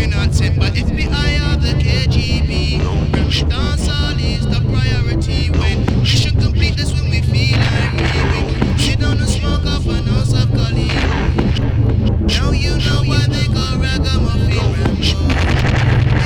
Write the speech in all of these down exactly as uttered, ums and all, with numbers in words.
We're not sent by F B I or the K G B. Dancehall is the priority. When mission complete, that's when we feel irate. Sit down and smoke off an ounce of collie. Now you know why they call ragamuffin Rambo.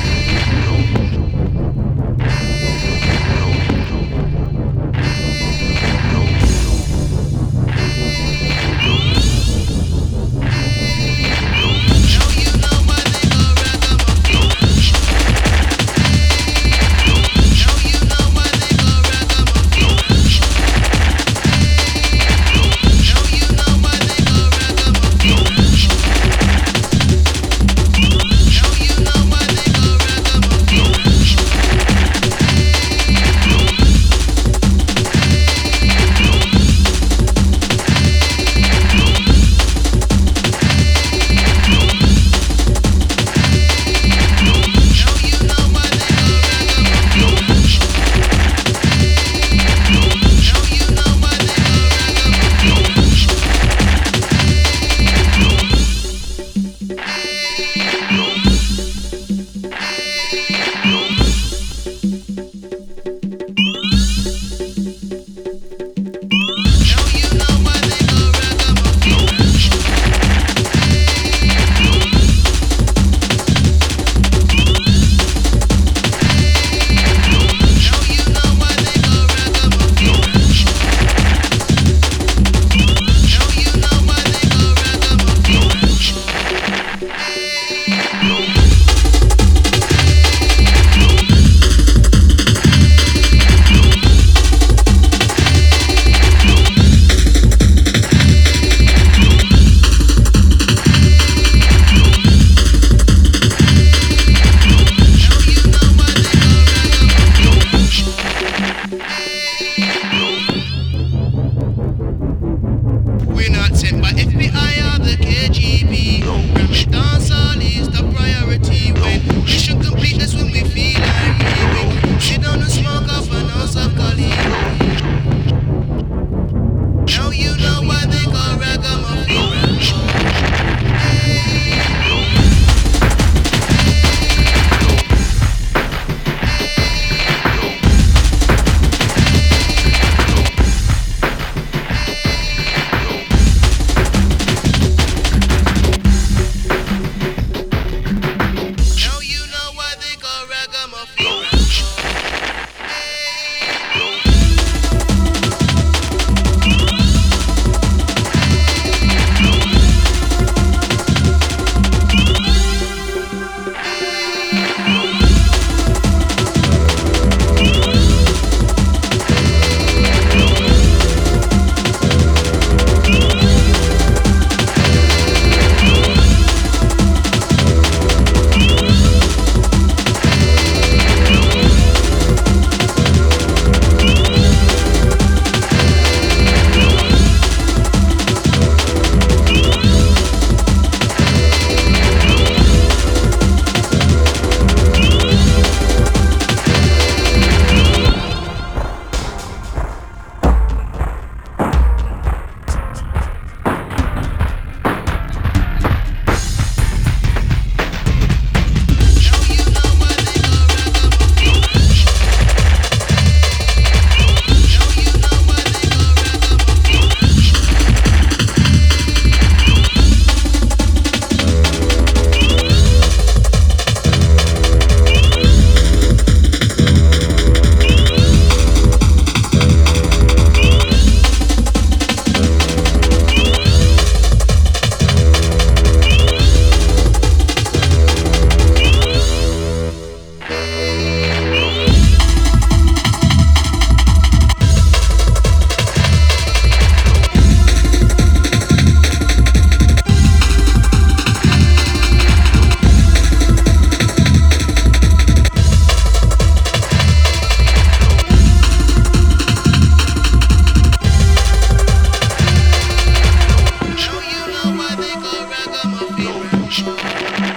We're not sent by F B I or the K G B. Dancehall is the priority. When mission complete, that's when we feel irate. Sit down and smoke off an ounce of collie. Now you know why they call ragamuffin Rambo.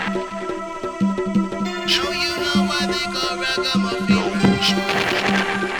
Now you know why they call ragamuffin.